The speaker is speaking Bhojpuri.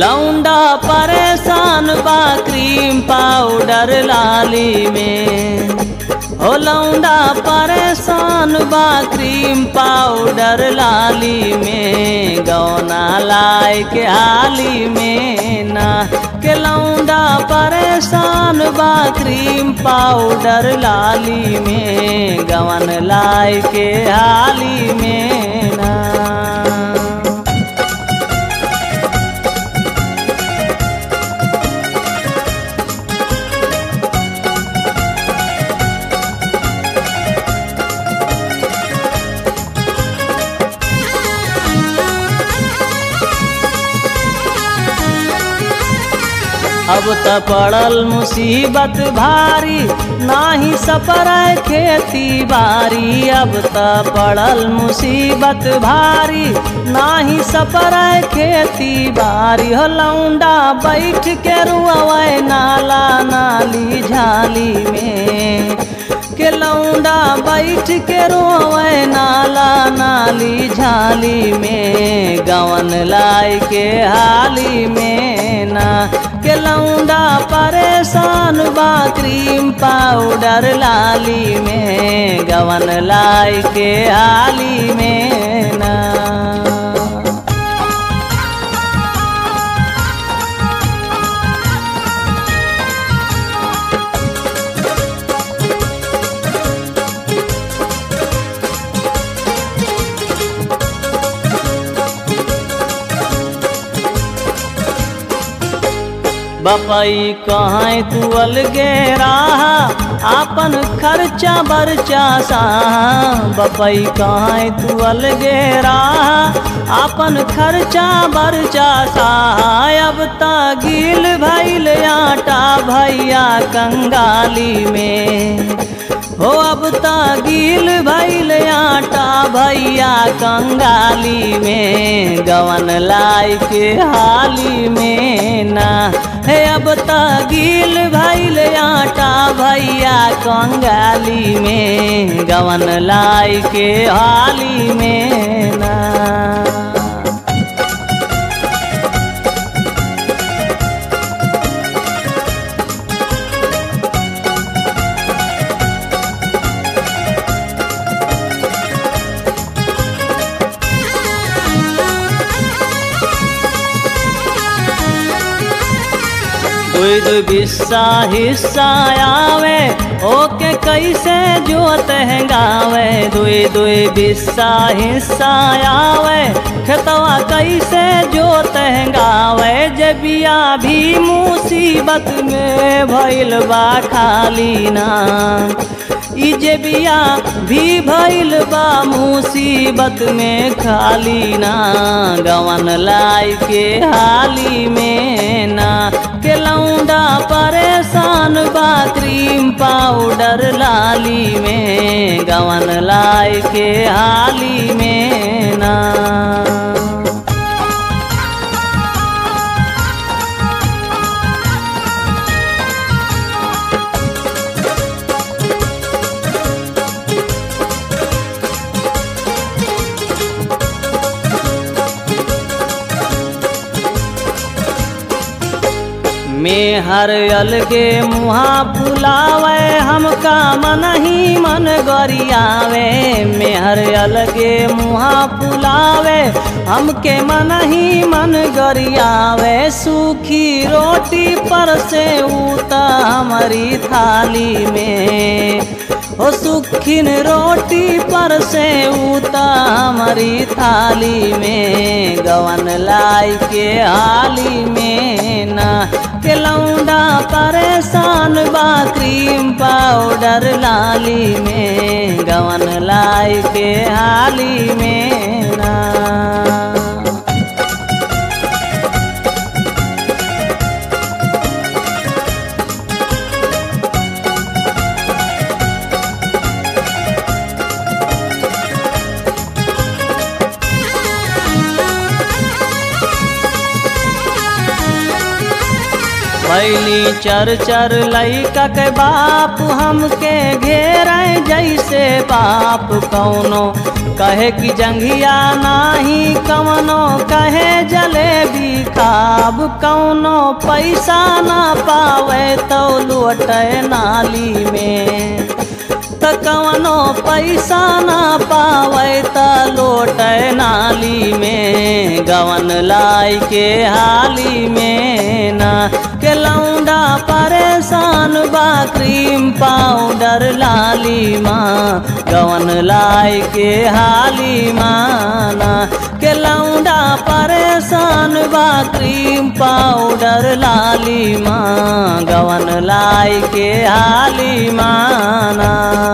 लौंडा परेशान बा क्रीम पाउडर लाली में। हो लौंडा परेशान बा क्रीम पाउडर लाली में। गौना लाई के हाली में ना के लौंडा परेशान बा क्रीम पाउडर लाली में। गवन लाई के हाली में ना। अब त पड़ल मुसीबत भारी नाही सपर खेती बारी। अब त पड़ल मुसीबत भारी नाही सपर खेती बारी। हो लौंडा बैठ के रुआवे नाला नाली झाली में। के लौंडा बैठ के रोवे नाला नाली झाली में। गवन लाई के हाली में ना के लौंडा परेशान बा क्रीम पाउडर लाली में। गवन लाई के हाली में ना। बपई कहाँ तू अलगे रहा आपन खर्चा बर्चा सहा। बपई कहाँ तू अलगे रहा आपन खर्चा बर्चा सहा। अब ता गील भइल आटा भैया कंगाली में। हो अब ता गील भइल आटा भैया कंगाली में। गवन लाई के हाली में ना हे अब ता गील भइल आटा भैया कंगाली में। गवन लाई के हाली में ना। दुई दुई बिस्सा हिस्सा आवे ओके कैसे जोत गावे। दुई दुई बिस्सा हिस्सा आवे खेतवा कैसे जोत गावे। जबिया भी मुसीबत में भइल बा खाली ना। ई जबिया भी भइल बा मुसीबत में खाली ना। गवन लाई के हाली में ना के लौंडा परेशान बा क्रीम पाउडर लाली में। गवन लाई के हाली में ना। मेहर अलगे मुहा फुलावे हमका मन ही मन गरियावे। मेहर अलगे मुहा फुलावे हमके मन ही मन गरियावे। सूखी रोटी पर से उता हमारी थाली में। हो सुखिन रोटी पर से उता हमारी थाली में। गवन लाई के हाली में ना के लौंडा परेशान बा क्रीम पाउडर लाली में। गवन लाई के हाली में ना। भैली चर चर लइका के बाप हमके घेरे जैसे बाप कौनो कहे कि जंघिया नाही कवनो कहे जलेबी खाब कौनो पैसा ना पावे तो लुटे नाली में त कवनो पैसा ना पावे त लोटे नाली में गवन लाई के हाली में ना के लौंडा परेशान बा क्रीम पाउडर लाली माँ गवन लाई के हाली माना के लौंडा परेशान बा क्रीम पाउडर लाली माँ गवन लाई के हाली माना।